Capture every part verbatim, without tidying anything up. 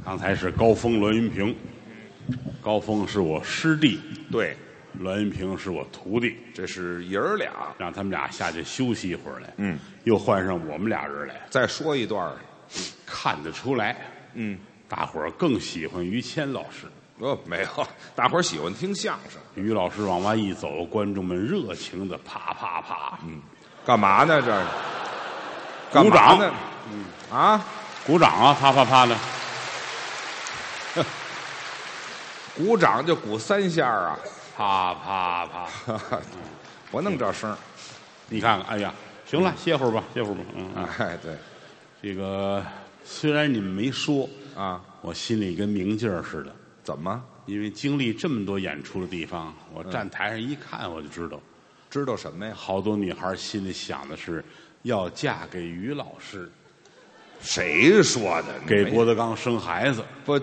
刚才是高峰、栾云平，高峰是我师弟， 对， 栾云平是我徒弟， 这是爷儿俩。 让他们俩下去休息一会儿来。 嗯， 又换上我们俩人来， 再说一段儿。 看得出来， 嗯， 大伙儿更喜欢于谦老师。 哦，没有，大伙儿喜欢听相声。 于老师往外一走，观众们热情的啪啪啪， 嗯，干嘛呢？这是鼓掌呢？嗯啊， 鼓掌啊，啪啪啪的。 鼓掌就鼓三下啊， 啪啪啪， 我弄这声儿。 你看看，哎呀，行了，歇会儿吧，歇会儿吧。嗯， 哎，对， 这个虽然你们没说啊， 我心里跟明镜儿似的。 怎么？ 因为经历这么多演出的地方，我站台上一看，我就知道， 知道什么呀？ 好多女孩心里想的是要嫁给于老师， 谁说的？ 给郭德纲生孩子。 不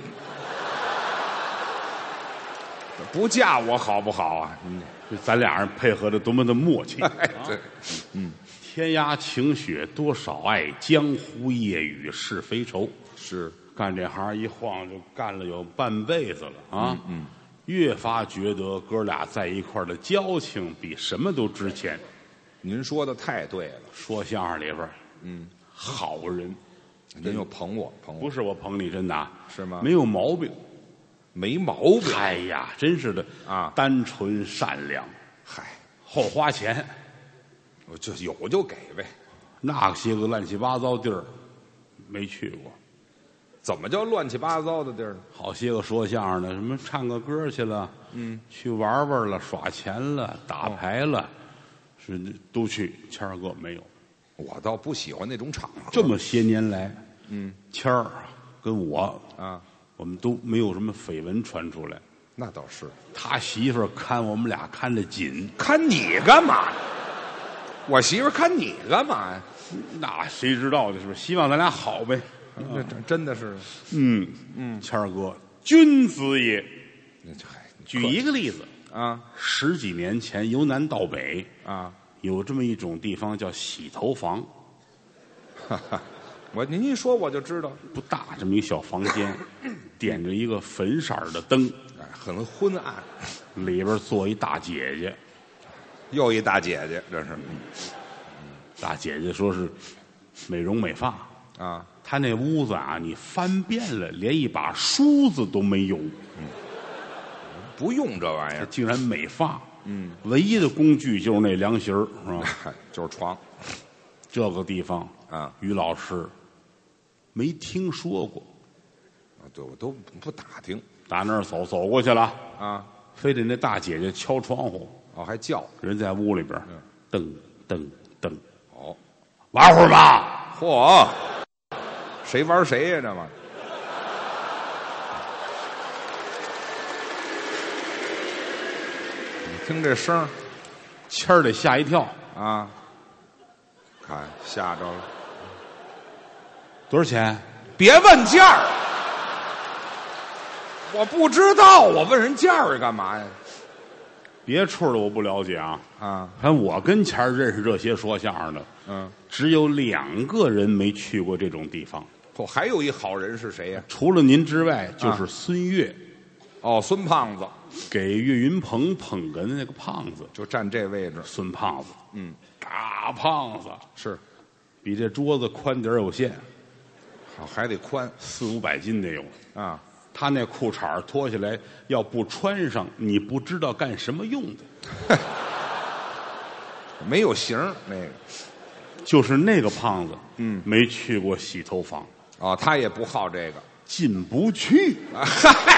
不嫁我好不好啊？嗯， 就咱俩人配合的多么的默契。 哎，对，嗯， 天涯晴雪多少爱，江湖夜雨是非愁。 是干这行一晃就干了有半辈子了啊！ 嗯，嗯越发觉得哥俩在一块儿的交情比什么都值钱。 您说的太对了。 说相声里边， 嗯， 好人， 您又捧我，捧我不是我捧你，真的啊， 是吗？ 没有毛病， 没毛病。 哎呀，真是的啊， 单纯善良， 嗨， 好花钱， 我就有就给呗。 那些个乱七八糟地儿没去过。 怎么叫乱七八糟的地儿呢？ 好些个说相声的，什么唱个歌去了， 嗯， 去玩玩了，耍钱了，打牌了，是都去。谦儿哥没有。 我倒不喜欢那种场合。 这么些年来， 嗯， 谦儿跟我啊， 我们都没有什么绯闻传出来。 那倒是。 他媳妇儿看我们俩看得紧， 看你干嘛？我媳妇看你干嘛呀？ 那谁知道的是不是？希望咱俩好呗。 这真真的是， 嗯嗯， 谦儿哥，君子也。 那这还举一个例子啊， 十几年前由南到北啊， 有这么一种地方叫洗头房， 哈哈，我您一说我就知道， 不大，这么一小房间，点着一个粉色儿的灯， 哎，很昏暗， 里边坐一大姐姐。 又一大姐姐，这是大姐姐说是美容美发， 啊， 她那屋子啊，你翻遍了，连一把梳子都没有。 不用这玩意儿， 她竟然美发， 嗯， 唯一的工具就是那凉席儿，是吧？ 就是床这个地方啊， 于老师没听说过。 啊，对我都不打听打那儿走走过去了， 啊， 非得那大姐姐敲窗户， 哦，还叫， 人在屋里边，噔噔噔， 哦， 玩会儿吧。 嚯，谁玩谁呀？这玩意儿，你听这声儿谦儿得吓一跳。 啊，看吓着了， 多少钱？ 别问价儿，我不知道，我问人价儿干嘛呀？ 别处的我不了解啊。 啊， 反正我跟前儿认识这些说相声的， 嗯， 只有两个人没去过这种地方， 哦，还有一好人是谁呀？ 除了您之外，就是孙越， 哦，孙胖子给岳云鹏捧哏的那个胖子， 就站这位置， 孙胖子， 嗯， 大胖子， 是， 比这桌子宽点儿有限， 好，还得宽四五百斤得有。 啊， 他那裤衩脱下来，要不穿上，你不知道干什么用的。 没有型儿那个， 就是那个胖子， 嗯， 没去过洗头房， 哦，他也不好这个， 进不去， 嗨，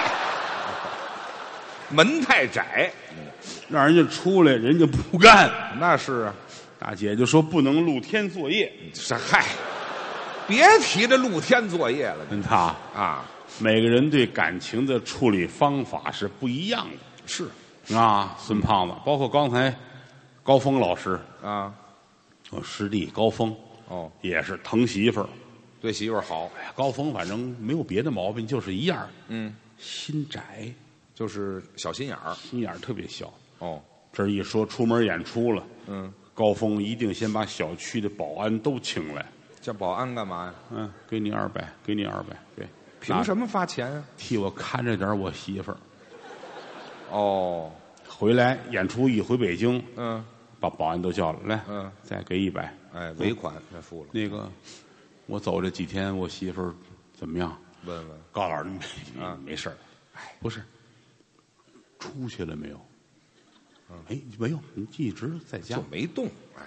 门太窄， 让人家出来，人家不干。 那是啊， 大姐就说不能露天作业， 是嗨，别提这露天作业了跟他啊， 每个人对感情的处理方法是不一样的。 是啊，孙胖子，包括刚才高峰老师， 啊， 我师弟高峰哦， 也是疼媳妇儿。 对媳妇儿好， 哎呀，高峰反正没有别的毛病，就是一样， 嗯， 心窄， 就是小心眼儿， 心眼儿特别小。 哦， 这一说出门演出了， 嗯， 高峰一定先把小区的保安都请来。 叫保安干嘛呀？ 嗯，给你二百，给你二百，给凭什么发钱啊？ 替我看着点我媳妇儿。 哦， 回来演出一回北京， 嗯， 把保安都叫了，来， 嗯， 再给一百。 哎，尾款再付了。 那个，我走这几天，我媳妇儿怎么样？ 问问高老师，没啊没事儿。哎，不是，出去了没有？哎，没有，你一直在家就。没动。哎，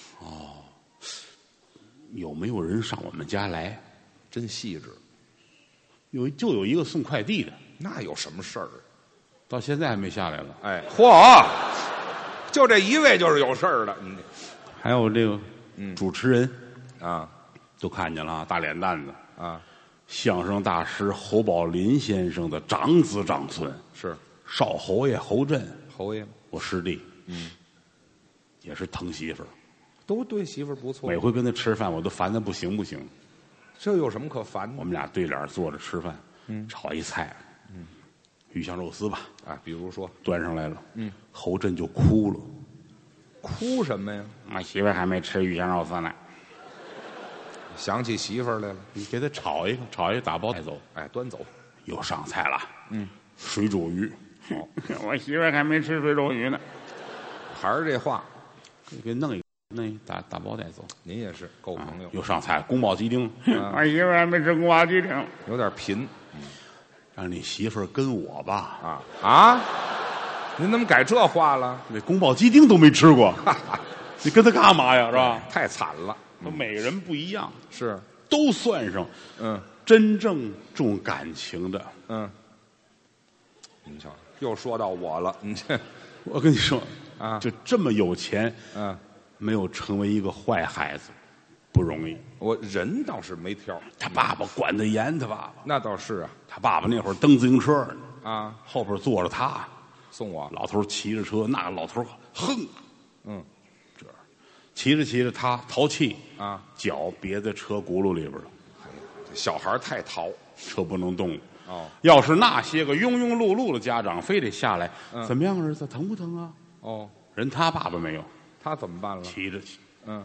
有没有人上我们家来？ 真细致。 有就有一个送快递的， 那有什么事儿啊？ 到现在还没下来了。 哎，嚯，就这一位就是有事儿的。嗯还有这个嗯主持人啊都看见了啊，大脸蛋子， 啊， 相声大师侯宝林先生的长子长孙， 是少侯爷侯震， 侯爷我师弟，嗯，也是疼媳妇儿。 都对媳妇儿不错每。回跟他吃饭，我都烦他不行不行。 这有什么可烦的我们俩对脸坐着吃饭， 嗯炒一菜，嗯，鱼香肉丝吧， 啊？比如说， 端上来了， 嗯， 侯震就哭了。 哭什么呀？ 我媳妇儿还没吃鱼香肉丝呢， 想起媳妇儿来了。 你给他炒一个，炒一个打包带走。 哎，端走。 又上菜了， 嗯， 水煮鱼。 哦， 我媳妇儿还没吃水煮鱼呢， 还是这话， 给给弄一弄一打打包带走。 您也是够朋友， 又上菜，宫保鸡丁。 啊我媳妇儿还没吃宫保鸡丁， 有点贫让你媳妇儿跟我吧。 啊啊！您怎么改这话了？ 那宫保鸡丁都没吃过，你跟他干嘛呀？是吧？ 太惨了。 他每个人不一样， 是， 都算上。 嗯真正重感情的， 嗯。您瞧，又说到我了。你这我跟你说啊就这么有钱， 嗯， 没有成为一个坏孩子，不容易。 我人倒是没挑， 他爸爸管得严，他爸爸， 那倒是啊他爸爸那会儿蹬自行车呢， 啊， 后边坐着他， 送我。 老头骑着车，那个老头哼， 嗯骑着骑着他淘气， 啊， 脚别在车轱辘里边了， 小孩太淘车不能动了。 哦要是那些个庸庸碌碌的家长非得下来， 嗯怎么样，儿子疼不疼啊？ 哦， 人他爸爸没有， 他怎么办了？ 骑着骑， 嗯，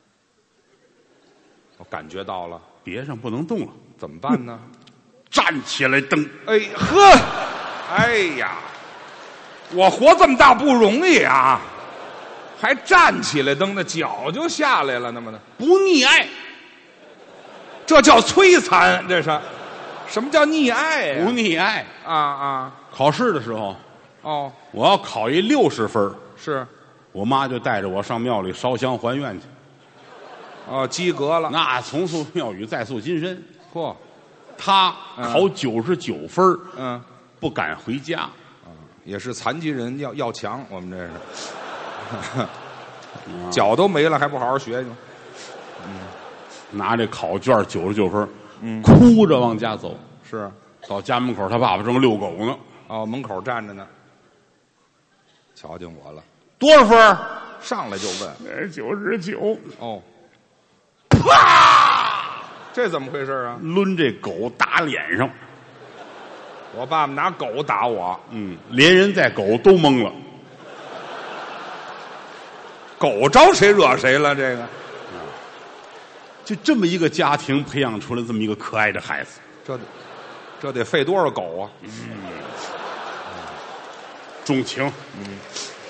我感觉到了， 别上不能动了， 怎么办呢？ 站起来蹬。 哎呵，哎呀，我活这么大不容易啊，还站起来蹬，那脚就下来了，那么的， 不溺爱， 这叫摧残，这是什么叫溺爱呀、 不溺爱。 啊啊考试的时候， 哦， 我要考一六十分儿， 是我妈就带着我上庙里烧香还愿去。 哦，及格了， 那重塑庙宇，再塑金身。 嚯， 他考九十九分儿嗯， 不敢回家， 也是残疾人要要强，我们这是，脚都没了还不好好学去， 拿这考卷九十九分儿嗯哭着往家走。 是到家门口，他爸爸正遛狗呢。 哦，门口站着呢，瞧见我了， 多少分儿？ 上来就问， 九十九。 哦， 啪！ 这怎么回事啊？ 抡这狗打脸上， 我爸爸拿狗打我， 嗯，连人带狗都懵了。 狗招谁惹谁了？这个就这么一个家庭，培养出了这么一个可爱的孩子。 这得这得费多少狗啊？ 重情，嗯，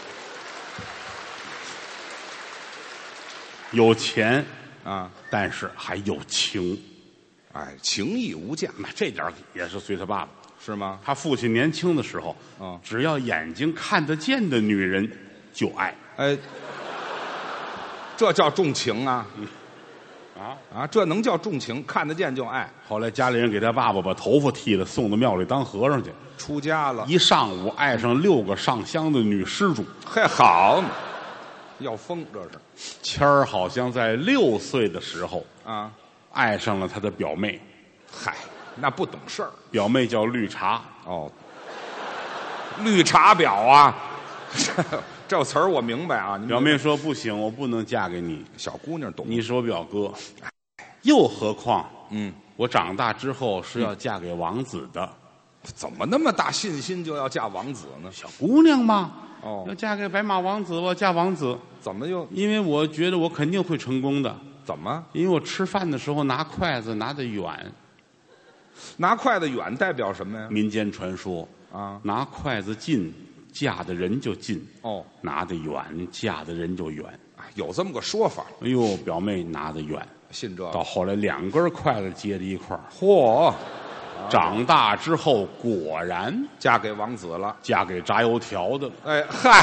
有钱， 啊， 但是还有情。 哎，情义无价那这点儿也是随他爸爸。 是吗？ 他父亲年轻的时候， 嗯只要眼睛看得见的女人就爱。 哎，这叫重情啊！ 啊！ 啊，这能叫重情？看得见就爱， 后来家里人给他爸爸把头发剃了，送到庙里当和尚去。 出家了。 一上午爱上六个上香的女施主。 嘿，好嘛，要疯这是谦儿好像在六岁的时候啊！ 爱上了他的表妹， 嗨，那不懂事儿表妹叫绿茶。 哦。绿茶婊啊，这词儿我明白啊。 表妹说不行，我不能嫁给你， 小姑娘懂， 你是我表哥。又何况， 嗯， 我长大之后是要嫁给王子的。 怎么那么大信心就要嫁王子呢？ 小姑娘嘛， 哦要嫁给白马王子，我嫁王子， 怎么又因为我觉得我肯定会成功的。 怎么？ 因为我吃饭的时候拿筷子拿得远， 拿筷子远代表什么呀？ 民间传说啊， 拿筷子近，嫁的人就近； 哦， 拿得远，嫁的人就远。 有这么个说法。 哎呦，表妹拿得远， 信这个？ 到后来两根筷子接在一块儿。 嚯！ 长大之后果然嫁给王子了， 嫁给炸油条的。 哎嗨，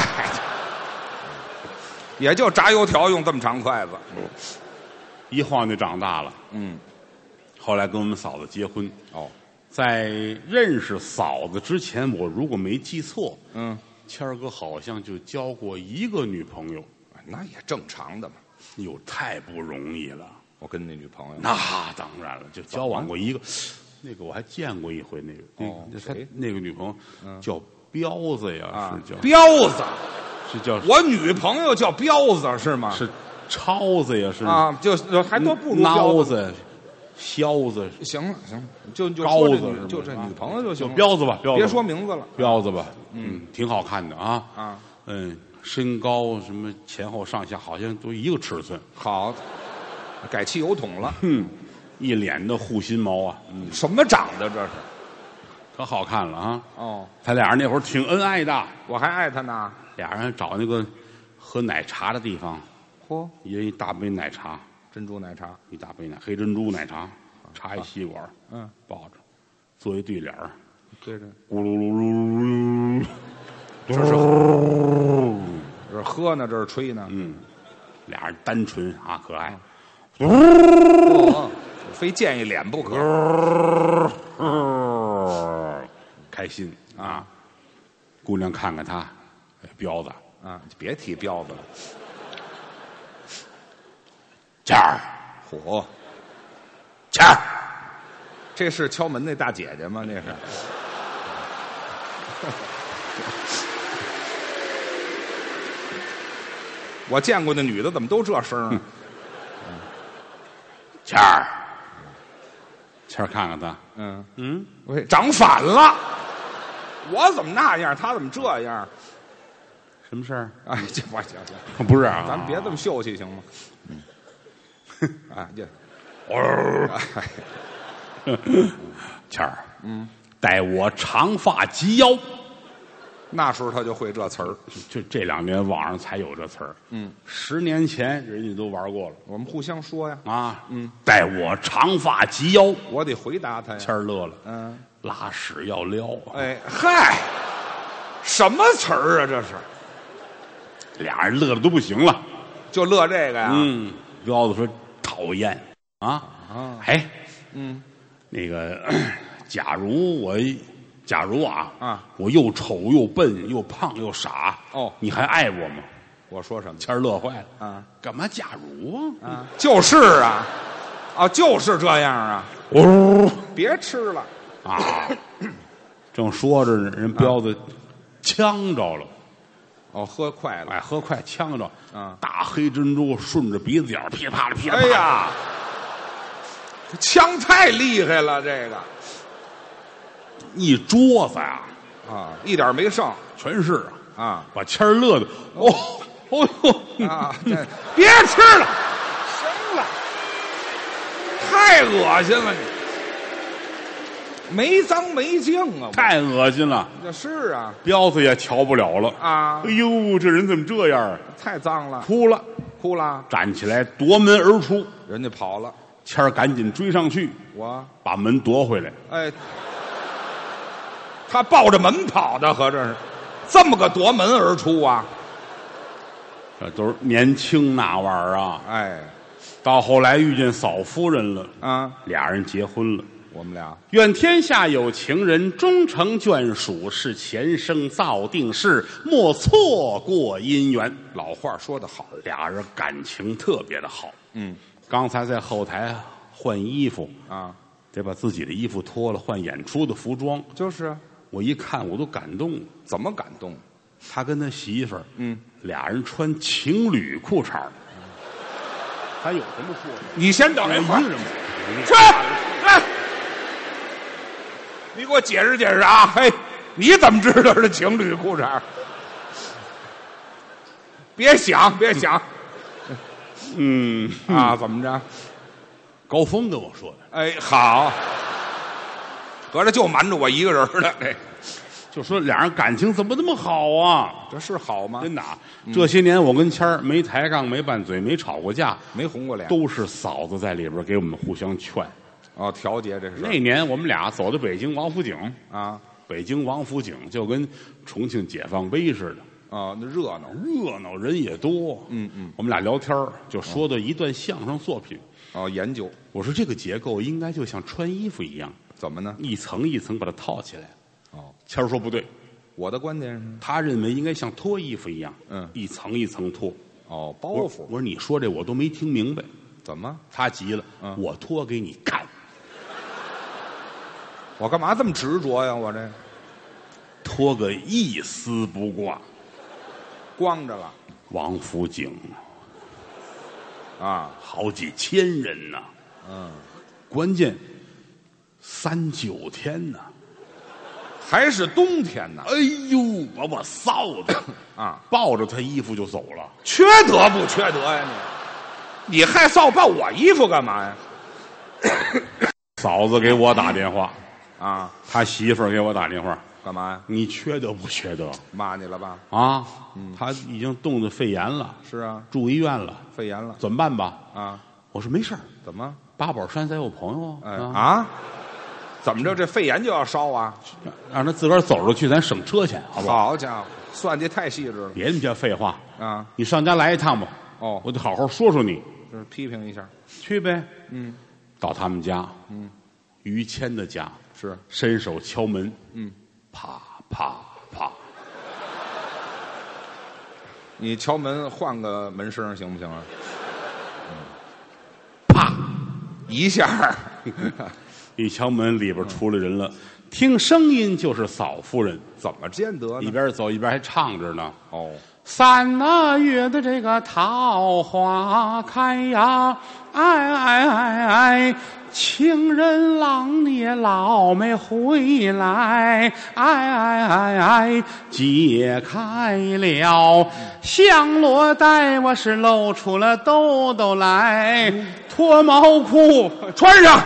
也就炸油条用这么长筷子。 一晃就长大了。 嗯， 后来跟我们嫂子结婚。 哦， 在认识嫂子之前，我如果没记错， 嗯， 谦儿哥好像就交过一个女朋友。 那也正常的嘛。 哟，太不容易了。 我跟那女朋友， 那当然了，就交往过一个。那个我还见过一回，那个哦那他谁那个女朋友叫彪子呀， 啊是叫彪子， 是叫我女朋友叫彪子是吗？ 是超子呀，是啊，就还都不如彪孬子。 子、削子、 行了行了，就就高子说这女是吧就这女朋友就行了， 就彪子吧，彪子别说名字了。 彪子吧，嗯，挺好看的啊啊， 嗯，身高什么前后上下好像都一个尺寸， 好，改汽油桶了。 嗯，一脸的护心毛啊，嗯， 什么长的这是？ 可好看了啊！ 哦， 他俩人那会儿挺恩爱的， 我还爱他呢。 俩人找那个喝奶茶的地方， 嚯， 一人一大杯奶茶， 珍珠奶茶。 一大杯奶黑珍珠奶茶，插一吸管， 嗯， 抱着，做一对联儿， 对着， 咕噜噜噜噜， 这是这是喝呢，这是吹呢。 嗯，俩人单纯啊，可爱。 哦，非见一脸不可。 开心啊！姑娘看看他，哎，彪子， 啊，别提彪子了。 谦儿， 嚯， 谦儿， 这是敲门那大姐姐吗？那是。我见过那女的怎么都这声啊？ 谦儿，谦儿看看他， 嗯嗯， 喂，长反了。我怎么那样，他怎么这样？ 什么事儿？ 哎，这不行行， 不是啊， 咱们别这么秀气行吗？嗯，啊，这， 谦儿， 嗯， 待我长发及腰。 那时候他就会这词儿。 就这两年网上才有这词儿， 嗯， 十年前人家都玩过了我们互相说呀。 啊。 嗯， 待我长发及腰。 我得回答他呀。 谦儿乐了， 嗯， 拉屎要撩。 哎嗨，什么词儿啊？这是俩人乐的都不行了。 就乐这个呀？ 嗯，彪子说讨厌啊啊， 哎， 嗯， 那个，假如我，假如啊啊， 我又丑又笨又胖又傻， 哦你还爱我吗？ 我说什么？ 谦儿乐坏了啊， 干嘛假如啊？ 啊，就是啊，啊，就是这样啊。 哦别吃了。 啊，正说着呢，人彪子呛着了， 哦，喝快了。 哎，喝快呛着， 啊， 大黑珍珠顺着鼻子眼儿噼里啪啦噼里啪啦， 哎呀，这枪太厉害了，这个一桌子呀， 啊，一点没剩全是啊， 啊把谦儿乐的，哦哦哟， 啊！这别吃了，行了，太恶心了你，没脏没净啊！ 太恶心了， 这是啊彪子也瞧不了了。 啊哎，呦，这人怎么这样？ 太脏了， 哭了， 哭了， 站起来夺门而出。 人家跑了， 谦儿赶紧追上去， 我把门夺回来。 哎，他抱着门跑的，合着是这么个夺门而出啊！ 这都是年轻那玩意儿啊。 哎到后来遇见嫂夫人了， 啊， 俩人结婚了。 我们俩愿天下有情人终成眷属，是前生造定事，莫错过姻缘。 老话说得好， 俩人感情特别的好。 嗯刚才在后台换衣服， 啊， 得把自己的衣服脱了，换演出的服装。 就是啊， 我一看我都感动了。 怎么感动？ 他跟他媳妇儿， 嗯， 俩人穿情侣裤衩儿，还有什么说的？ 你先等一会儿一个，人去，哎，你给我解释解释啊！嘿，你怎么知道是情侣裤衩？别想，别想嗯啊！怎么着？ 高峰跟我说的。 哎，好， 合着就瞒着我一个人了。这就说俩人感情怎么那么好啊？ 这是好吗？ 真的啊，这些年我跟谦儿没抬杠、没拌嘴、没吵过架， 没红过脸， 都是嫂子在里边给我们互相劝。 哦，调节这是那年我们俩走到北京王府井啊， 北京王府井就跟重庆解放碑似的。 哦，那热闹， 热闹人也多。 嗯嗯， 我们俩聊天就说的一段相声作品。 哦，研究。 我说这个结构应该就像穿衣服一样， 怎么呢？ 一层一层把它套起来。 哦， 谦儿说不对， 我的观点是， 他认为应该像脱衣服一样， 嗯， 一层一层脱。 哦，包袱。 我说你说这我都没听明白， 怎么？ 他急了， 嗯， 我脱给你看。 我干嘛这么执着呀？我这脱个一丝不挂， 光着了。 王府井啊， 好几千人呐、 嗯， 关键三九天呢、 还是冬天呢。 哎呦，把我臊的啊！ 抱着他衣服就走了。 缺德不缺德呀你？你还臊抱我衣服干嘛呀？ 嫂子给我打电话， 啊， 他媳妇儿给我打电话， 干嘛呀？ 你缺德不缺德骂你了吧？ 啊？他已经冻得肺炎了， 是啊， 住医院了， 肺炎了。 怎么办吧？ 啊， 我说没事儿， 怎么？ 八宝山咱有朋友哎啊， 啊？怎么着？这肺炎就要烧啊？ 让他自个儿走着去，咱省车钱，好不好？ 好家伙，算计太细致了别那么叫废话， 啊！ 你上家来一趟吧。 哦， 我得好好说说你。 就是批评一下。 去呗。 嗯， 到他们家， 嗯， 于谦的家， 是， 伸手敲门， 嗯， 啪啪啪， 你敲门换个门声行不行啊？ 啪， 一下， 一敲门，里边出来人了，听声音就是嫂夫人， 怎么见得一呢？ 边走一边还唱着呢。 哦， 三个月的这个桃花开呀，哎哎哎哎，情人郎你也老没回来，哎哎哎哎，解开了香罗带，我是露出了兜兜来，脱毛裤穿上。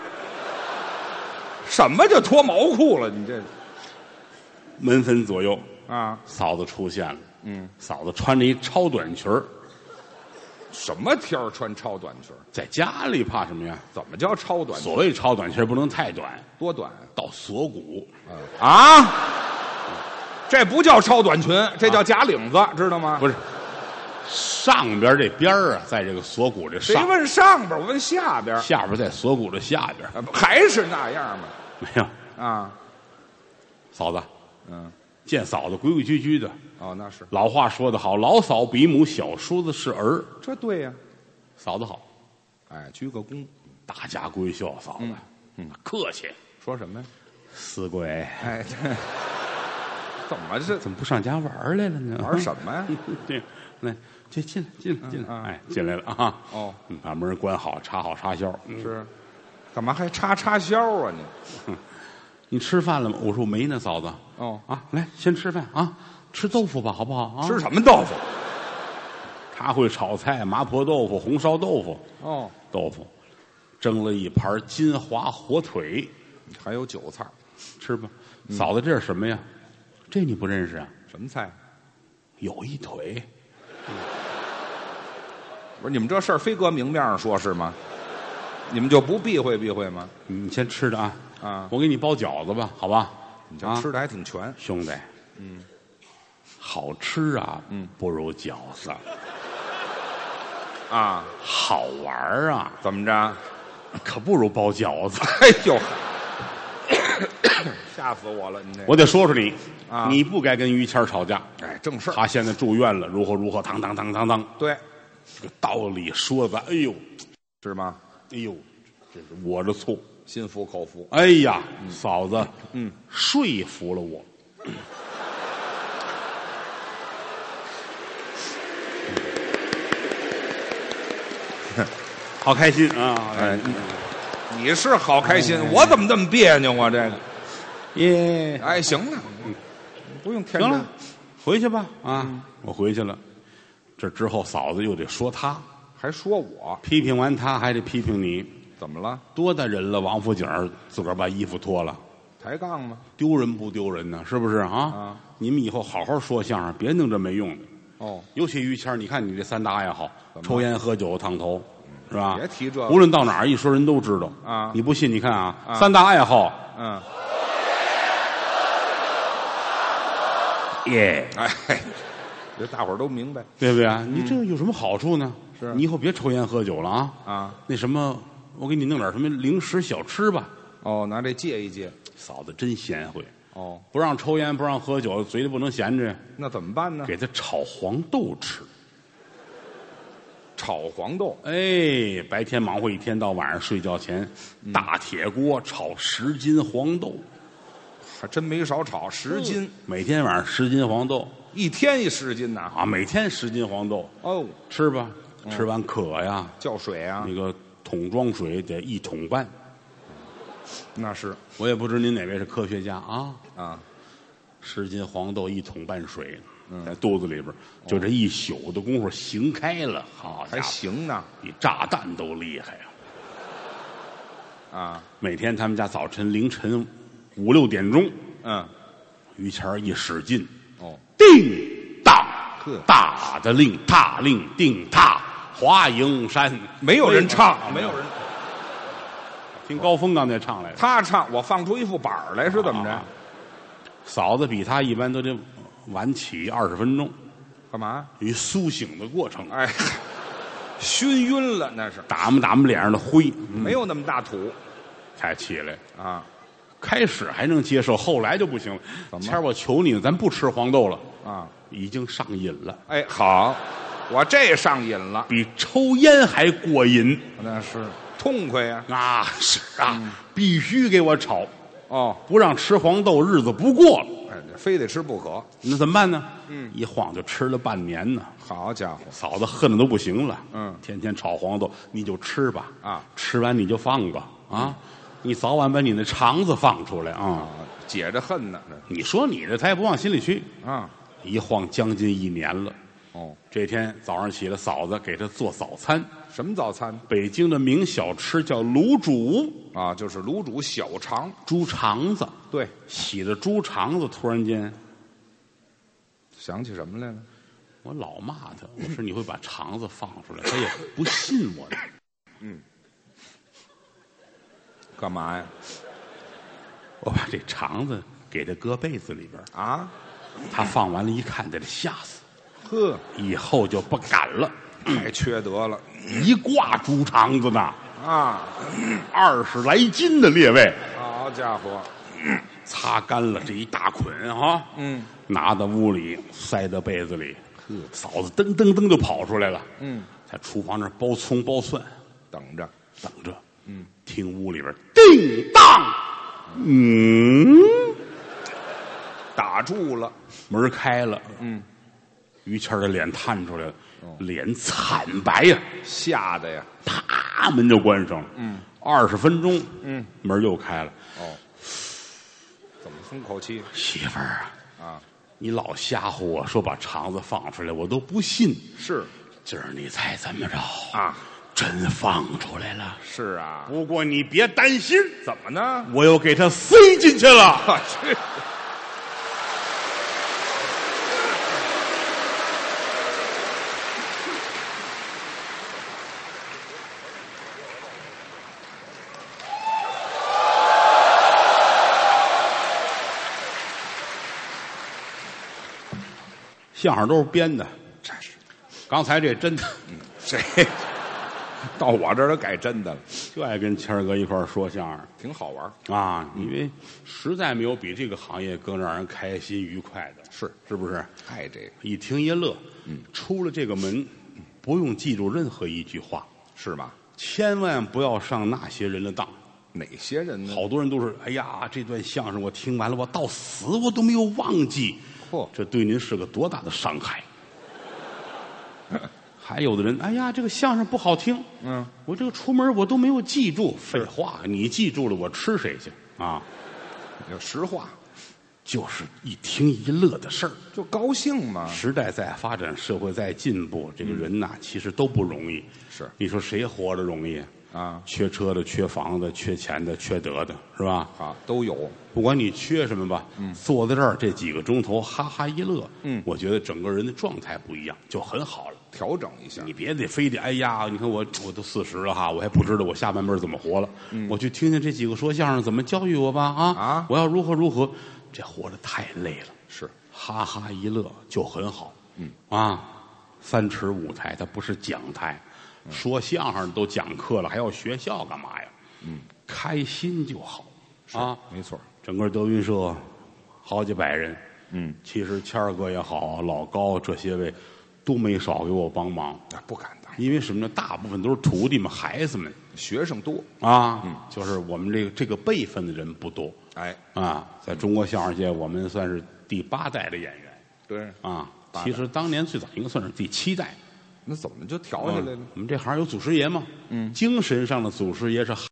什么就脱毛裤了？你这门分左右， 啊， 嫂子出现了。 嗯， 嫂子穿着一超短裙儿， 什么天儿穿超短裙？ 在家里怕什么呀？ 怎么叫超短裙？ 所谓超短裙儿不能太短， 多短到锁骨。 啊？这不叫超短裙，这叫假领子，知道吗？ 不是，上边这边儿啊，在这个锁骨这谁上， 问上边？我问下边。 下边在锁骨的下边。 啊还是那样吗？ 没有， 啊， 嫂子嗯， 见嫂子规规矩矩的。 哦，那是， 老话说得好，老嫂比母，小叔子是儿。 这对呀、 嫂子好， 哎，鞠个躬， 大家闺秀，嫂子，嗯，客气。 说什么呀？ 四贵， 哎，这怎么这怎么不上家玩儿来了呢？ 玩什么呀？ 对，来，这进来，进来，进来， 嗯哎，进来了啊！ 哦， 嗯把门关好，插好插销。嗯是，干嘛还插插销啊你？ 你吃饭了吗？我说我没呢，嫂子。 哦啊，来，先吃饭啊，吃豆腐吧，好不好？啊， 吃什么豆腐？ 他会炒菜，麻婆豆腐、红烧豆腐、 哦， 豆腐，蒸了一盘金华火腿， 还有韭菜， 吃吧。嫂子，这是什么呀？这你不认识啊？ 什么菜？ 有一腿， 不是你们这事儿非搁明面上说，是吗？你们就不避讳避讳吗？ 你先吃着啊。 啊， 我给你包饺子吧，好吧？ 你这吃的还挺全。 兄弟，嗯，好吃啊， 嗯， 不如饺子。 啊， 好玩儿啊， 怎么着？ 可不如包饺子。 哎呦，吓死我了！你这， 我得说说你， 啊你不该跟于谦儿吵架。 哎，正事儿。 他现在住院了，如何如何，当当当当当， 对， 这个道理说的，哎呦， 是吗？ 哎呦，这是我的错。 心服口服。 哎呀，嫂子， 嗯， 说服了我。好开心啊！ 哎，你你是好开心，我怎么这么别扭啊？这个， 耶， 哎，行了，不用天真行了，回去吧啊！我回去了。这之后，嫂子又得说他， 还说我批评完他，还得批评你。 怎么了？ 多大人了，王府井儿自个儿把衣服脱了， 抬杠吗？ 丢人不丢人呢？是不是啊？ 啊， 你们以后好好说相声，别弄这没用的。 哦， 尤其于谦儿，你看你这三大爱好，抽烟、喝酒、烫头，是吧？ 别提这个无论到哪儿一说，人都知道啊。 你不信？你看啊， 啊三大爱好， 嗯， 耶， 哎，这大伙儿都明白对不对啊？你这有什么好处呢？ 是你以后别抽烟喝酒了啊！ 啊。 那什么，我给你弄点什么零食小吃吧。 哦，拿这戒一戒。 嫂子真贤惠， 哦， 不让抽烟，不让喝酒，嘴里不能闲着， 那怎么办呢？ 给他炒黄豆吃。 炒黄豆。 哎，白天忙活一天，到晚上睡觉前，大铁锅炒十斤黄豆， 还真没少炒，十斤， 每天晚上十斤黄豆一天一十斤呐。 啊，每天十斤黄豆， 哦， 吃吧，吃完渴呀， 叫水啊。 那个桶装水得一桶半。 那是我也不知您哪位是科学家啊？ 啊， 十斤黄豆一桶半水，在肚子里边，就这一宿的功夫行开了，好还家伙， 行呢。 比炸弹都厉害啊！ 啊， 每天他们家早晨凌晨五六点钟， 嗯， 于谦儿一使劲， 哦， 叮当呵， 大的令踏令定踏华蓥山， 没有人唱，没有人。 听高峰刚才唱来的， 他唱，我放出一副板儿来是怎么着？ 啊嫂子比他一般都得晚起二十分钟， 干嘛？ 于苏醒的过程， 哎，熏晕了那是， 打磨打磨脸上的灰， 没有那么大土才起来。 啊。 开始还能接受，后来就不行了。 怎么谦儿，我求你了，咱不吃黄豆了， 啊， 已经上瘾了， 哎，好，我这上瘾了， 比抽烟还过瘾那是痛快呀。 啊！是啊，必须给我炒， 哦， 不让吃黄豆，日子不过了。 哎，非得吃不可。 那怎么办呢？ 嗯， 一晃就吃了半年呢。 好家伙， 嫂子恨得都不行了。 嗯天天炒黄豆，你就吃吧。 啊， 吃完你就放吧。啊，你早晚把你的肠子放出来啊！ 啊，解着恨呢。 你说你的，他也不往心里去。 啊， 一晃将近一年了。 哦， 这天早上起来，嫂子给他做早餐。 什么早餐北京的名小吃叫卤煮， 啊？就是卤煮小肠。 猪肠子。 对， 洗了猪肠子，突然间， 想起什么来了？ 我老骂他，我说你会把肠子放出来，他也不信我。 嗯，干嘛呀？ 我把这肠子给他搁被子里边， 啊， 他放完了，一看，得吓死， 呵， 以后就不敢了。 太缺德了一挂猪肠子呢， 啊！ 二十来斤的列位， 好家伙， 擦干了这一大捆啊， 嗯拿到屋里塞到被子里。嫂子噔噔噔就跑出来了， 嗯， 在厨房那儿剥葱剥蒜， 等着， 等着。 嗯， 听屋里边叮当，嗯， 打住了。 门开了， 嗯， 于谦儿的脸探出来了， 哦脸惨白呀， 吓得呀。 啪，门就关上了。 嗯， 二十分钟， 嗯， 门又开了。 哦，怎么松口气媳妇儿啊， 啊？ 你老吓唬我说把肠子放出来，我都不信。 是今儿你猜怎么着？ 啊， 真放出来了。 是啊。 不过你别担心， 怎么呢？ 我又给他塞进去了。 我去， 相声都是编的， 真是刚才这真的， 谁到我这儿都改真的了， 就爱跟谦儿哥一块儿说相声挺好玩。 啊，因为实在没有比这个行业更让人开心愉快的， 是是不是？ 爱这个一听一乐，嗯，出了这个门，不用记住任何一句话， 是吗？ 千万不要上那些人的当。 哪些人呢？ 好多人都是，哎呀，这段相声我听完了，我到死我都没有忘记。 嚯， 这对您是个多大的伤害！还有的人，哎呀，这个相声不好听， 嗯， 我这个出门我都没有记住。废话，你记住了，我吃谁去啊？ 有实话， 就是一听一乐的事儿。 就高兴嘛。 时代在发展，社会在进步，这个人呐，其实都不容易。 是你说谁活着容易？ 啊， 缺车的、缺房的、缺钱的、缺德的，是吧？ 好，都有。 不管你缺什么吧，嗯，坐在这儿这几个钟头哈哈一乐， 嗯， 我觉得整个人的状态不一样，就很好了。 调整一下， 你别得非得哎呀，你看我我都四十了哈，我还不知道我下半辈子怎么活了。嗯，我去听听这几个说相声怎么教育我吧啊啊！ 我要如何如何，这活得太累了。 是， 哈哈一乐就很好。 嗯啊，三尺舞台它不是讲台，嗯、说相声都讲课了，还要学校干嘛呀？ 嗯， 开心就好啊， 没错。 整个德云社好几百人， 嗯， 其实谦儿哥也好，老高这些位都没少给我帮忙。 啊，不敢当， 因为什么呢？大部分都是徒弟们、孩子们， 学生多啊， 嗯， 就是我们这个这个辈分的人不多。 哎， 啊，在中国相声界，我们算是第八代的演员。 对， 啊，其实当年最早应该算是第七代。 那怎么就调下来了？ 嗯、我们这行有祖师爷嘛？ 嗯， 精神上的祖师爷是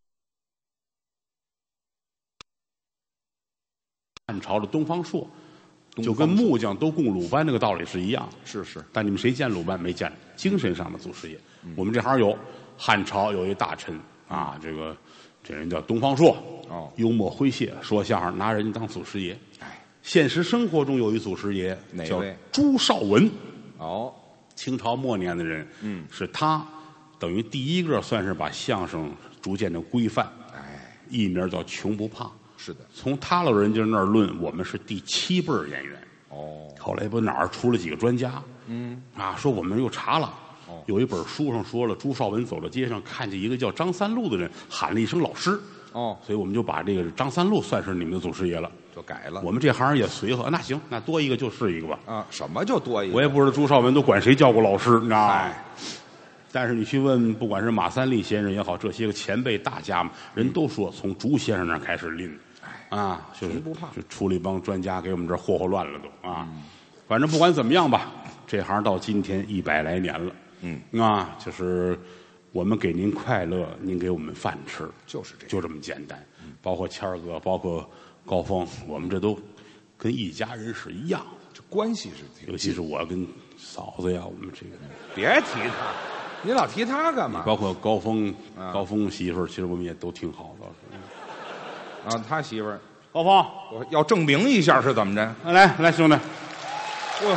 汉朝的东方朔，就跟木匠都供鲁班这个道理是一样。 是是， 但你们谁见鲁班没见？精神上的祖师爷，嗯、我们这行有汉朝有一大臣啊，这个这人叫东方朔， 哦， 幽默诙谐，说相声拿人家当祖师爷。 哎， 现实生活中有一祖师爷，叫哪位？ 朱绍文。 哦， 清朝末年的人， 嗯， 是他等于第一个算是把相声逐渐的规范。 哎， 艺名叫穷不怕。 是的， 从他老人家那儿论，我们是第七辈儿演员。 哦， 后来不哪儿出了几个专家， 嗯， 啊，说我们又查了， 哦， 有一本书上说了，朱绍文走到街上，看见一个叫张三路的人，喊了一声老师， 哦， 所以我们就把这个张三路算是你们的祖师爷了， 就改了。 我们这行也随和，那行，那多一个就是一个吧。 啊，什么就多一个？ 我也不知道朱绍文都管谁叫过老师，你知道吗？ 哎， 但是你去问，不管是马三立先生也好，这些个前辈大家们，人都说从朱先生那儿开始拎。啊，就是不怕， 就出了一帮专家给我们这儿霍霍乱了都啊。嗯、反正不管怎么样吧，这行到今天一百来年了。 嗯， 啊，就是我们给您快乐，您给我们饭吃， 就是这， 就这么简单。嗯、包括谦儿哥，包括高峰，我们这都跟一家人是一样， 这关系是挺。 尤其是我跟嫂子呀，我们这个别提他，你老提他干嘛？ 包括高峰， 啊、 高峰媳妇儿，其实我们也都挺好的。 啊，他媳妇儿高峰， 我要证明一下是怎么着？ 来来，兄弟， 我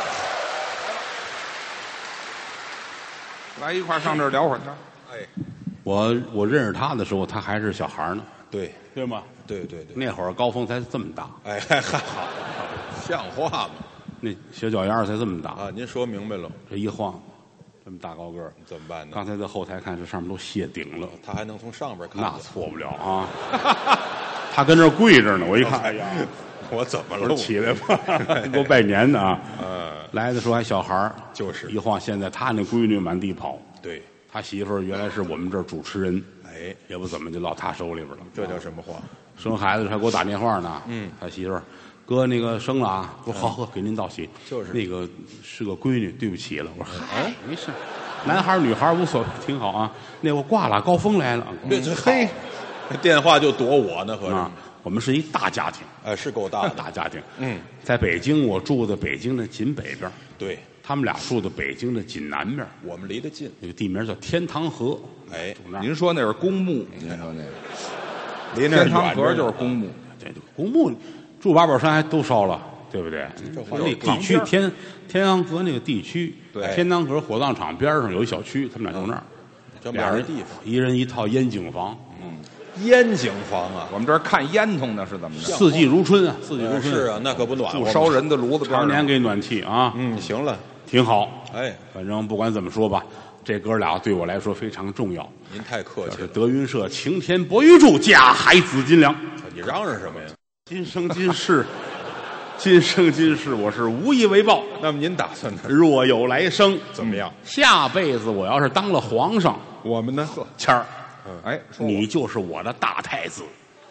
来一块上这儿聊会儿天。 哎， 我我认识他的时候，他还是小孩呢， 对对吗？ 对对对， 那会儿高峰才这么大， 哎，还好，像话吗？ 那小脚丫才这么大啊！您说明白了， 这一晃，这么大高个儿， 怎么办呢？ 刚才在后台看，这上面都卸顶了， 他还能从上边看， 那错不了啊！他跟这儿跪着呢，我一看，哎呀， 我怎么了？ 我起来吧，给我拜年呢啊！ 嗯， 来的时候还小孩儿， 就是一晃，现在他那闺女满地跑， 对， 他媳妇儿原来是我们这儿主持人， 哎， 也不怎么就落他手里边了。 这叫什么话？ 生孩子还给我打电话呢， 嗯， 他媳妇儿，哥那个生了啊，我说好好给您道喜， 就是那个是个闺女，对不起了。我说哎，没事，男孩女孩无所谓，挺好啊。那我挂了，高峰来了， 这这嘿，电话就躲我呢，合着啊。我们是一大家庭， 哎，是够大的， 大家庭。 嗯， 在北京，我住在北京的紧北边， 对他们俩住在北京的紧南边， 我们离得近。 那个地名叫天堂河， 哎， 住那儿。 您说那是公墓，您说那个离那儿天堂远着呢河就是公墓， 对，公墓住八宝山还都烧了，对不对？ 这话那地区天天堂河那个地区， 对天堂河火葬场边上有一小区，他们俩住那儿， 这俩人俩人地方， 一人一套烟景房， 烟景房啊， 我们这儿看烟囱呢是怎么着？ 四季如春啊，四季如春。 是啊，那可不暖和吗， 不烧人的炉子边常上， 年给暖气啊， 嗯，行了， 挺好。 哎， 反正不管怎么说吧，这哥俩对我来说非常重要。 您太客气了， 这是德云社擎天博玉柱，架海紫金梁。 你嚷嚷什么呀？ 今生今世，今生今世，我是无以为报。 那么您打算呢？ 若有来生， 怎么样？ 下辈子我要是当了皇上， 我们呢？ 谦儿， 哎，说我你就是我的大太子。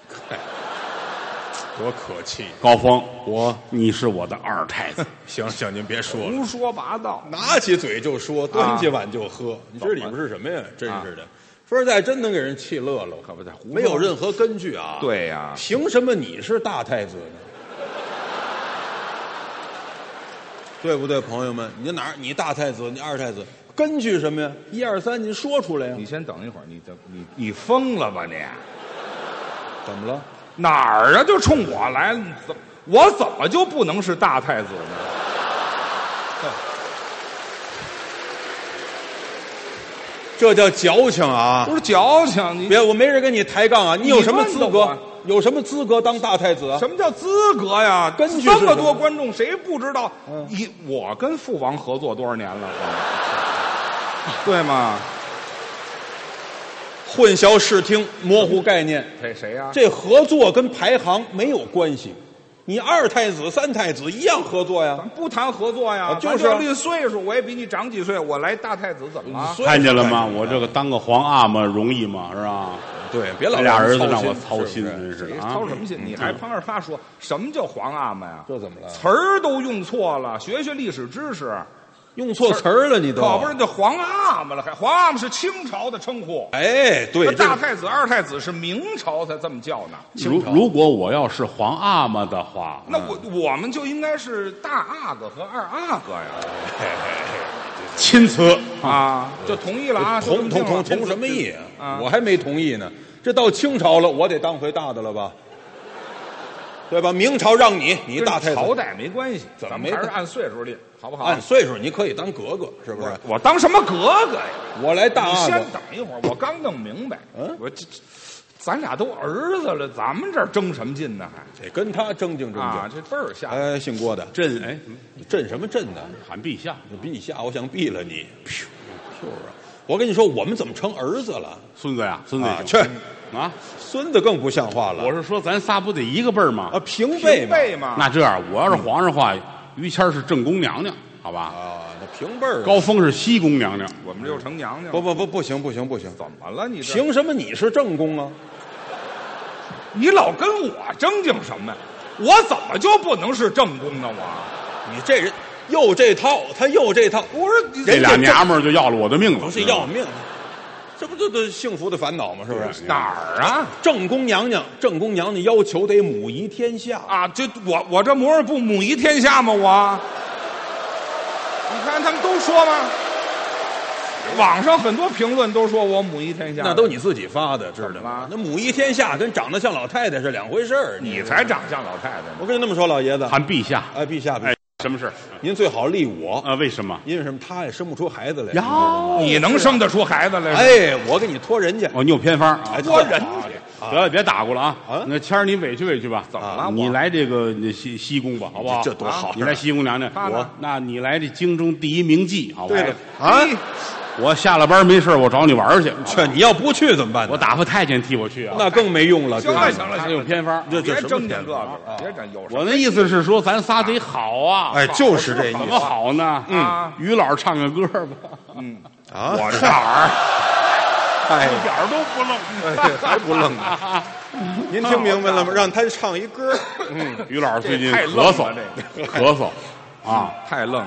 多可气！ 高峰，我你是我的二太子。 行行，您别说了， 胡说八道， 拿起嘴就说，端起碗就喝。你这里边是什么呀？真是的，说实在，真能给人气乐了。 可不在胡说没有任何根据啊。 对呀， 凭什么你是大太子呢？对不对，朋友们？你哪儿？你大太子，你二太子， 根据什么呀？一二三，您说出来呀。 你先等一会儿，你这你你疯了吧你？ 怎么了？ 哪儿啊？就冲我来了？怎我怎么就不能是大太子呢？ 这叫矫情啊！ 不是矫情，你别，我没人跟你抬杠啊！你有什么资格你问我？ 有什么资格当大太子啊？ 什么叫资格呀？ 根据是这么什么多观众，谁不知道？ 嗯一我跟父王合作多少年了？对吗？ 混淆视听，模糊概念。 谁谁呀？ 这合作跟排行没有关系，你二太子、三太子一样合作呀。 咱不谈合作呀， 啊就是咱论岁数，我也比你长几岁，我来大太子怎么了？ 岁数看见了吗？ 干什么我这个当个皇阿玛容易吗？是吧？ 对，别老这俩儿子让操心我操心， 是不是谁真是啊！ 操什么心？你还旁着他说什么叫皇阿玛呀？ 这怎么了？ 词儿都用错了，学学历史知识。 用错词儿了，你都可不是叫皇阿玛了，还皇阿玛是清朝的称呼。 哎，对， 那这个大太子、二太子是明朝才这么叫呢。 如如果我要是皇阿玛的话， 那我我们就应该是大阿哥和二阿哥呀。 钦此啊，就同意了啊， 同同同同同什么意啊啊？我还没同意呢。这到清朝了，我得当回大的了吧？对吧？明朝让你，你大太子， 朝代没关系， 怎么没咱们还是按岁数立，好不好？ 按岁数你可以当格格，是不是？ 我当什么格格呀？ 我来大你先阿哥， 等一会儿，我刚弄明白。 嗯我这这咱俩都儿子了，咱们这儿争什么劲呢？还得跟他正经正啊， 经。 这辈儿下。 哎，姓郭的， 朕哎， 朕什么朕呢？ 喊陛下， 陛下，我想毙了你！噗，就是啊。我跟你说，我们怎么成儿子了？ 孙子呀，孙子啊， 也去， 行啊！ 孙子更不像话了。 我是说，咱仨不得一个辈儿吗？ 啊，平辈嘛。 辈嘛， 那这样，我要是皇上的话，于谦儿是正宫娘娘，好吧？ 啊，那平辈儿啊。 高峰是西宫娘娘， 我们这又成娘娘了。 不不不，不行不行不行！ 怎么了？你这凭什么你是正宫啊？ 你老跟我争竞什么呀？我怎么就不能是正宫呢？我你这人又这套，他又这套， 不是你这俩人家娘们儿就要了我的命了， 不是要命，这不就都幸福的烦恼吗？是不是？ 哪儿啊？ 正宫娘娘，正宫娘娘要求得母仪天下。 啊，这我我这模样不母仪天下吗？我，你看他们都说吗？网上很多评论都说我母仪天下， 那都你自己发的，知道怎么了？ 吗那母仪天下跟长得像老太太是两回事儿。 你才长相老太太呢。 我跟你那么说，老爷子， 喊陛下。 哎，陛下， 哎，什么事？ 您最好立我， 啊？为什么？ 因为什么？他也生不出孩子来。 呀你知道吗你能生得出孩子来？ 哎，我给你托人家。 哦，你有偏方啊？ 哎托人得了，别打过了啊！ 啊那谦儿，你委屈委屈吧？ 怎么了我你来这个那西西宫吧，好不好？ 这多好啊你来西宫娘娘， 他呢我那你来这京中第一名妓，好吧？ 对了啊， 我下了班没事我找你玩儿去。 这你要不去怎么办呢？ 我打发太监替我去啊。 那更没用了。 行了知道吗他行了行了， 有偏方。 别这这什么争这个偏方了，别争有什么我那意思是说，咱仨得好啊。 哎，就是这意思怎么好呢？ 啊于老师唱个歌吧。 嗯， 啊！ 我哪儿哎， 一点儿都不愣。 哎还不愣呢？您听明白了吗？让他唱一歌。 嗯，于老师最近这太愣咳嗽了，这咳嗽啊， 太愣了。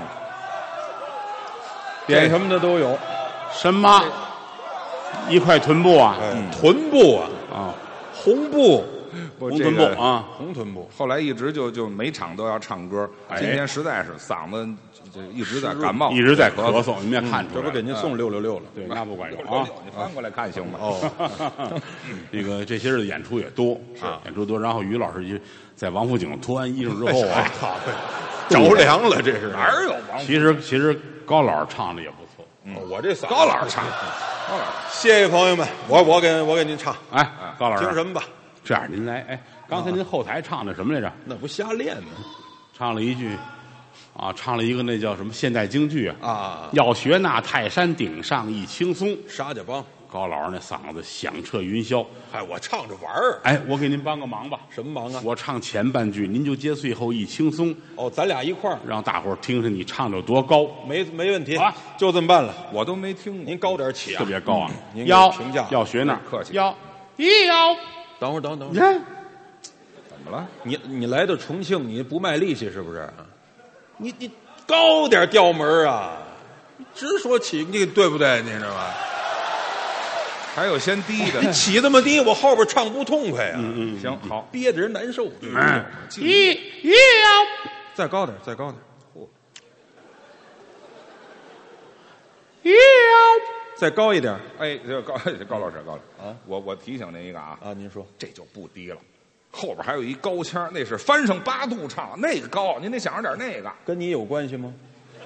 点什么的都有。 什么？一块臀部啊？ 哎，臀部啊， 啊， 红布， 红臀部啊。 红臀部。 后来一直就就每场都要唱歌， 哎今天实在是嗓子就一直在感冒， 一直在咳嗽，你们也看出来了。 这不给您送六六六了？ 对，那不管用啊啊。， 你翻过来看行吗？ 哦， 这个这些日子演出也多， 啊演出多。然后于老师就在王府井脱完衣裳之后啊， 好，着凉了，这是哪儿有王？ 其实其实高老师唱的也不错。 哦我这嗓子高老师唱，高老师谢谢朋友们，我我给我给您唱， 哎，高老师， 听什么吧？ 这样您来，哎，刚才您后台唱的什么来着？ 那不瞎练吗？ 唱了一句，啊，唱了一个那叫什么现代京剧啊？ 啊， 要学那泰山顶上一青松。 沙家帮， 高老师那嗓子响彻云霄。 哎，我唱着玩儿， 哎，我给您帮个忙吧。 什么忙啊？ 我唱前半句，您就接最后一轻松， 哦，咱俩一块儿， 让大伙儿听听你唱的有多高， 没没问题好啊， 就这么办了。 我都没听过。 您高点起啊特，别高啊！ 您给腰评价要学那儿客气腰一腰， 等会儿，等会儿，等你会儿， 看怎么了？ 你你来到重庆，你不卖力气是不是？你你高点调门啊，直说起，你对不对？你知道吧？ 还有先低的， 你起这么低，我后边唱不痛快呀、 嗯嗯， 行好， 憋着人难受。 嗯，一一腰再高点，再高点。 要再高一点哎，这高高老师，高老师啊！ 我我提醒您一个啊， 啊！您说这就不低了，后边还有一高腔，那是翻上八度唱，那个高，您得想着点那个。 跟你有关系吗？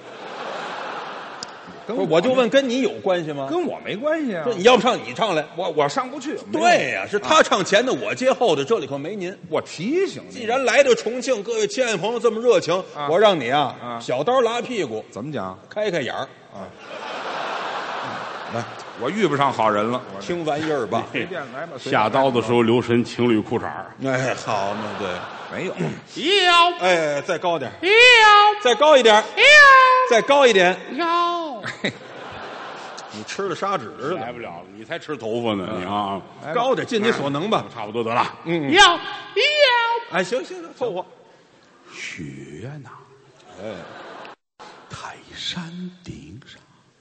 跟不是，我就问跟你有关系吗？ 跟我没关系啊。 说你要不唱你唱来， 我我上不去。 对呀、是他唱前的，我接后的，这里可没您。 我提醒你， 既然来到重庆，各位亲爱的朋友这么热情， 啊我让你啊， 啊小刀拉屁股， 怎么讲开开眼儿， 啊？ 来我遇不上好人了。我听玩意儿吧。 随便来吧。随便下来吧刀的时候留神情侣裤衩儿哎，好嘛，对， 没有， 要哎，再高点， 要再高一点， 要再高一点。 要， 你吃了砂纸似的， 来不了了，你才吃头发呢，你啊， 高点，尽你所能吧。 差不多得了。 嗯， 要要哎，行行行，凑合。 雪呐， 哎， 泰山顶上，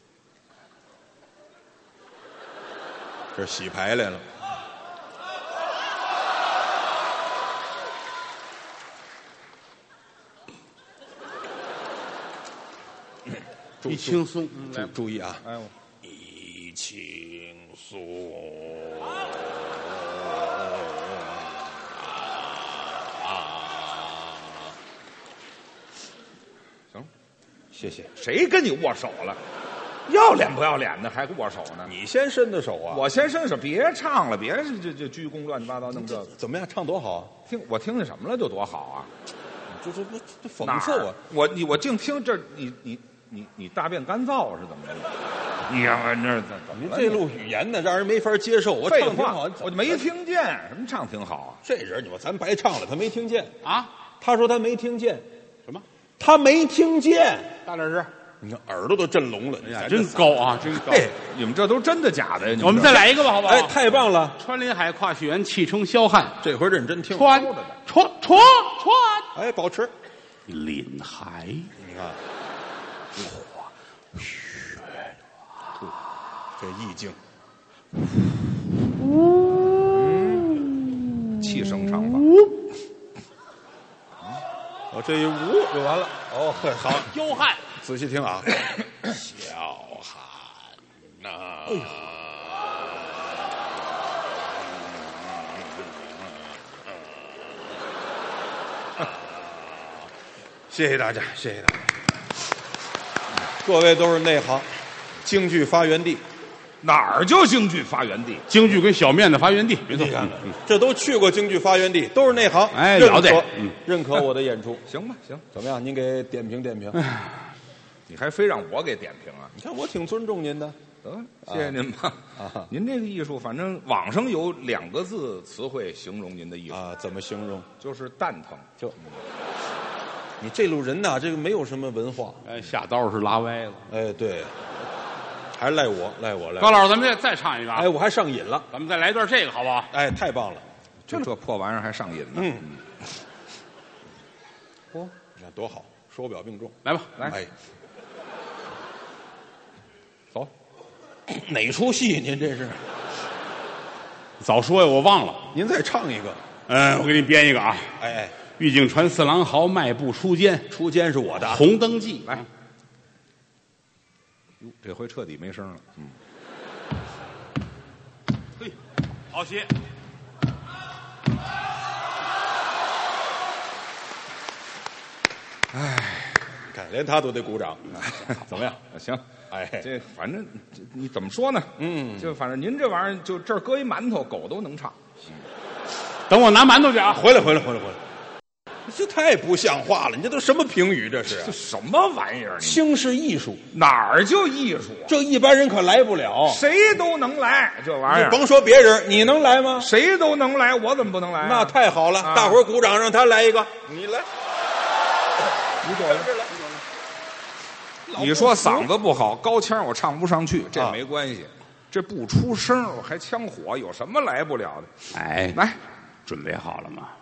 这洗牌来了。注一轻松， 注注意啊！ 哎， 一轻松。 行， 谢谢。 谁跟你握手了？要脸不要脸的还握手呢？ 你先伸的手啊！ 我先伸手，别唱了，别是这这鞠躬乱七八糟弄这个。 怎么样？唱多好啊！ 听我听见什么了就多好啊！ 这这不这讽哪儿刺我！ 我你我净听这你你你你大便干燥是怎么着？你看我这怎怎么了？ 您这路语言呢，让人没法接受。我废话唱挺好，， 我就没听见什么唱挺好啊。 这人，你说咱白唱了，他没听见。 啊， 他说他没听见， 什么？ 他没听见。 大点声！ 你看耳朵都震聋了。 哎呀， 你看真高啊，真高！ 嘿，你们这都真的假的呀？你我们再来一个吧，好不好？ 哎，太棒了！ 穿林海，跨雪原，气冲霄汉， 这回认真听。 穿穿穿穿哎，保持。 林海， 你看，这意境， 气声唱法。 哦，这一呜就完了。哦，嘿，好， 霄汉， 仔细听啊。小汉呐、谢谢大家，谢谢大家。各位都是内行，京剧发源地。 哪儿就京剧发源地？ 京剧跟小面的发源地，没错你。看看，这都去过京剧发源地，都是内行。 哎认可了得嗯认可我的演出， 行吧，行， 怎么样？您给点评点评。 你还非让我给点评啊？ 你看我挺尊重您的。 得，谢谢您吧。 啊您这个艺术，反正网上有两个字词汇形容您的艺术， 啊，怎么形容？ 就是蛋疼。 就你这路人呐，这个没有什么文化。 哎，下刀是拉歪了。 哎，对，还是赖我，赖我，赖我。 高老师，咱们再再唱一个啊！ 哎，我还上瘾了。 咱们再来一段这个，好不好？ 哎，太棒了。 就这破玩意儿还上瘾呢。 嗯，嚯，你看多好，手表并重。 来吧， 来哎，走，哪出戏？您这是？ 早说呀，我忘了。 您再唱一个。 嗯，我给你编一个啊。 哎哎， 玉井传四郎豪，迈步出监， 出监是我的。 红灯记。 来哟，这回彻底没声了。嗯， 嘿，好些。 看，连他都得鼓掌。怎么样？ 行， 哎， 这反正这你怎么说呢？ 嗯， 就反正您这玩意儿，就这儿搁一馒头，狗都能唱。 等我拿馒头去啊！ 回来，回来，回来，回来。这太不像话了！你这都什么评语？这是这什么玩意儿？你轻视艺术， 哪儿就艺术啊？ 这一般人可来不了。 谁都能来，这玩意儿。 你甭说别人，你能来吗？ 谁都能来，我怎么不能来啊？ 那太好了， 啊大伙儿鼓掌，让他来一个。你来， 你走了。你说嗓子不好，高腔我唱不上去，这啊没关系。这不出声我还呛火，有什么来不了的？ 哎， 来， 准备好了吗？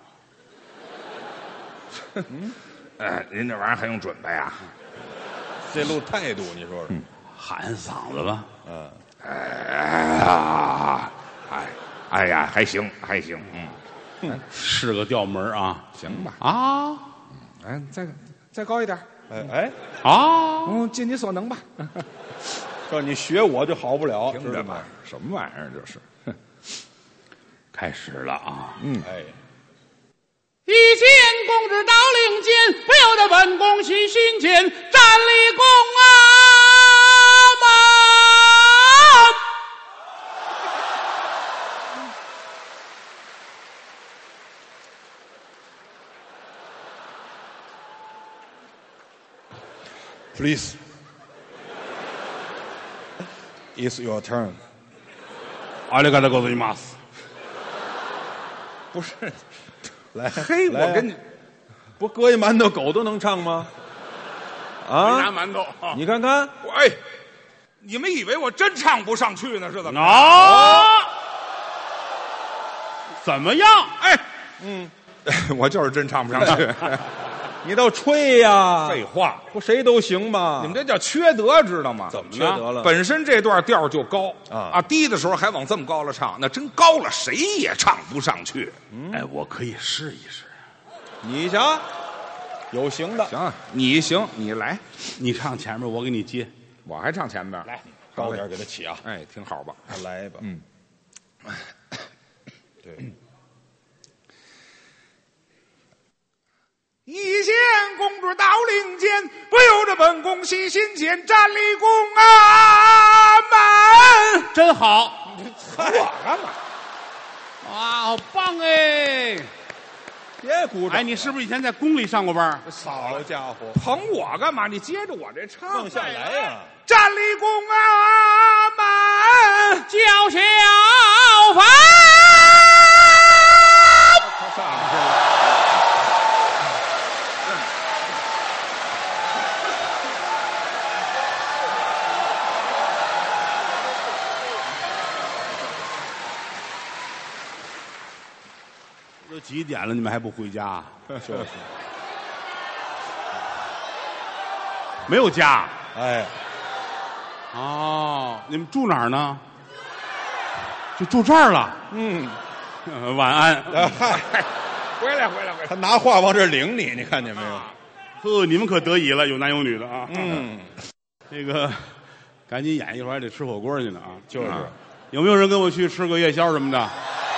嗯，哎，您这玩意儿还用准备啊？ 这路态度，你说说。 喊嗓子吧。 嗯， 哎呀，哎，哎呀，还行，还行，嗯， 是个调门啊。 行吧。 啊哎，再再高一点， 哎哎， 啊！ 嗯，尽你所能吧。 说你学我就好不了， 听着吧，什么玩意儿这是？ 开始了啊！ 嗯，哎， 一见公之到令间，不由得本宫喜心间，站立宫啊门。 Please, it's your turn. 阿里嘎多ございます。 不是，来， 嘿， 来我跟你不搁一馒头狗都能唱吗？ 拿啊， 馒头啊！ 你看看， 我哎，你们以为我真唱不上去呢？是怎么着？ 啊？怎么样？ 哎， 嗯， 我就是真唱不上去。 你倒吹呀！ 废话， 不谁都行吗？ 你们这叫缺德，知道吗？ 怎么缺呢德了？ 本身这段调就高啊啊，低的时候还往这么高了唱，那真高了谁也唱不上去。 哎，我可以试一试。 你瞧，有行的， 行，你行，你来， 你唱前面，我给你接。 我还唱前边。 来， 高点给他起啊！ 哎，挺好吧？ 来吧， 嗯， 对， 一见公主到令间，不由得本宫喜心间，站立宫啊门。 真好！ 我干嘛？ 哇，好棒哎！ 别鼓掌！ 哎，你是不是以前在宫里上过班？ 好家伙， 捧我干嘛？你接着我这唱放下来呀！ 站立宫啊门， 叫小凡。 他上去了。 都几点了，你们还不回家？ 就是， 没有家哎， 哦？你们住哪儿呢？就住这儿了。 嗯， 呃晚安。 啊嗨， 回来回来回来。 他拿话往这儿领你，你看见没有？ 呵，你们可得意了，有男有女的啊。 嗯， 那个赶紧演，一会儿还得吃火锅去呢啊。 就是啊有没有人跟我去吃个夜宵什么的？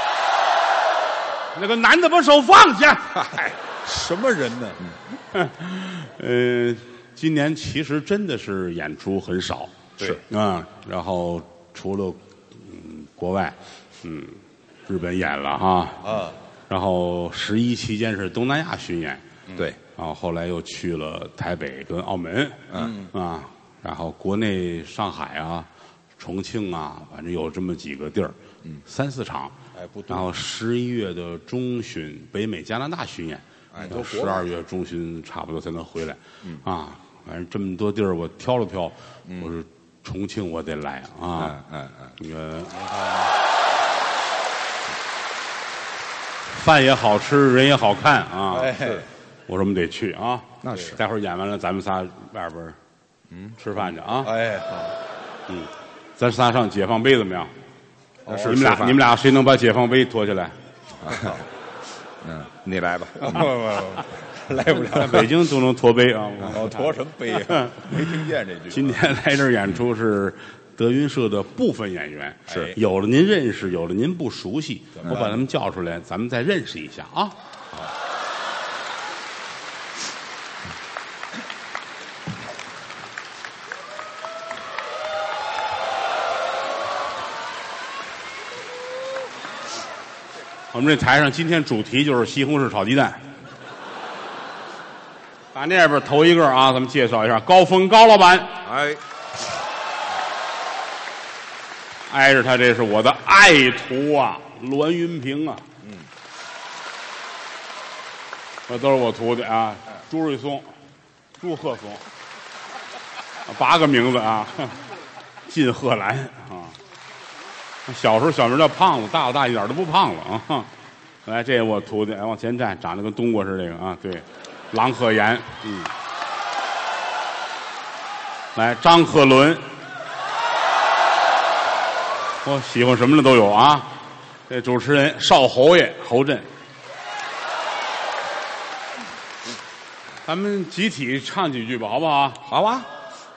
那个男的把手放下。 嗨，什么人呢？ 呃，今年其实真的是演出很少， 是啊，然后除了嗯国外，嗯，日本演了哈， 啊， 然后十一期间是东南亚巡演， 对， 然后后来又去了台北跟澳门， 嗯啊，然后国内上海啊、重庆啊，反正有这么几个地儿，嗯，三四场。 哎，不多然后十一月的中旬，北美、加拿大巡演， 哎都十二月中旬差不多才能回来。嗯啊，反正这么多地儿我挑了挑，我说重庆我得来啊。 嗯嗯嗯， 那个饭也好吃，人也好看啊。 哎， 我说我们得去啊。 那是待会儿演完了，咱们仨外边儿嗯吃饭去啊。 哎，好， 嗯，咱仨上解放碑怎么样？ 那是你们俩， 吃饭你们俩谁能把解放碑驮起来？ 嗯，你来吧。 不不不，来不在了。 北京都能驮碑啊！ 哦，驮什么碑啊？没听见这句。 今天来这儿演出是德云社的部分演员， 是有的您认识，有的您不熟悉， 么我把他们叫出来，咱们再认识一下啊。我们这台上今天主题就是西红柿炒鸡蛋。打那边头一个啊，咱们介绍一下高峰高老板， 哎， 挨着他这是我的爱徒啊，栾云平啊，嗯，这都是我徒弟啊，朱瑞松、朱鹤松，八个名字啊，靳鹤兰啊。小时候小名叫胖子，大了大一点都不胖了啊。来，这我徒弟，往前站，长得跟冬瓜似的这个啊，对，郎鹤炎，嗯。来，张鹤伦，我喜欢什么的都有啊。这主持人少侯爷侯震，咱们集体唱几句吧，好不好？ 好啊，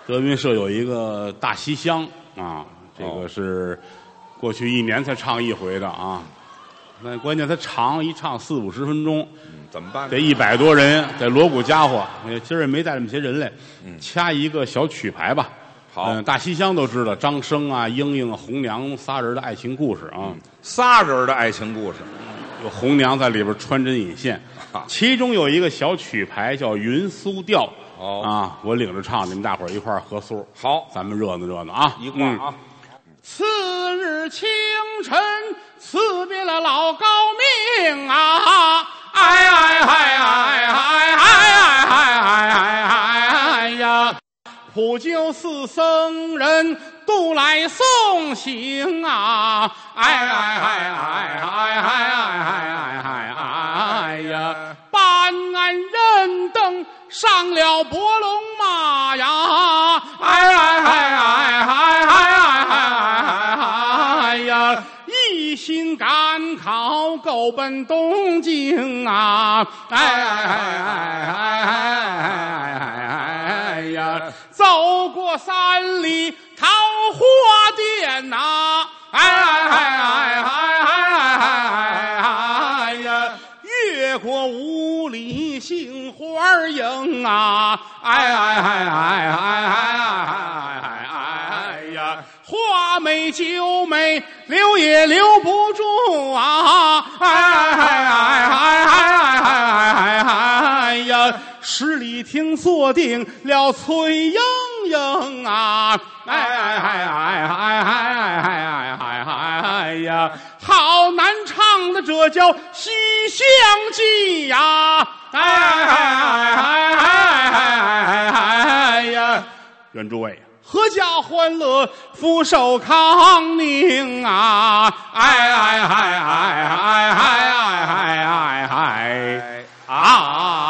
德云社有一个大西厢啊，这个是过去一年才唱一回的啊。那关键他长，一唱四五十分钟， 嗯，怎么办呢？ 得一百多人，得锣鼓家伙。今儿也没带这么些人来， 嗯， 掐一个小曲牌吧。 好， 嗯，大西厢都知道，张生啊、英英啊、红娘仨人的爱情故事啊， 嗯、仨人的爱情故事， 有红娘在里边穿针引线， 啊、 其中有一个小曲牌叫《云苏调》。 哦啊，我领着唱，你们大伙儿一块儿合苏。 好， 咱们热闹热闹啊， 一块儿啊。嗯次日清晨，辞别了老高明啊！哎哎哎哎哎哎哎哎哎呀！普救寺僧人都来送行啊！哎哎哎哎哎哎哎哎哎呀！办案人等上了伯龙马呀！哎哎哎哎哎哎哎呀！一心赶考，够奔东京啊！哎哎哎哎哎哎哎呀！走过三里桃花店呐！哎哎哎哎哎哎哎呀！越过五里杏花营啊！哎哎哎哎哎哎哎呀！花美酒美，留也留不住啊！哎哎哎哎哎哎哎呀！十里亭坐定了崔莺莺啊！哎哎哎哎哎哎哎哎哎呀！好难唱的，这叫《西厢记》呀！哎哎哎哎哎哎呀！愿诸位阖家欢乐，福寿康宁啊！哎哎哎哎哎哎哎哎哎啊！